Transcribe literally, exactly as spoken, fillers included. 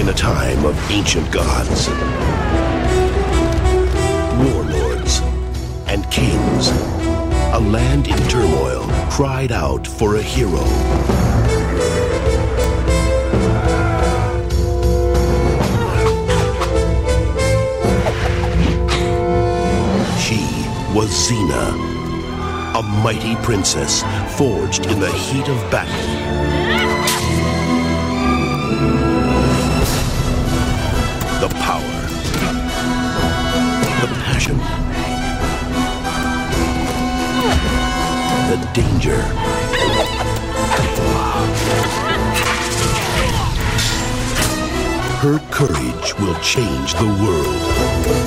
In a time of ancient gods, warlords, and kings, a land in turmoil cried out for a hero. She was Xena, a mighty princess forged in the heat of battle. The power, the passion, the danger. Her courage will change the world.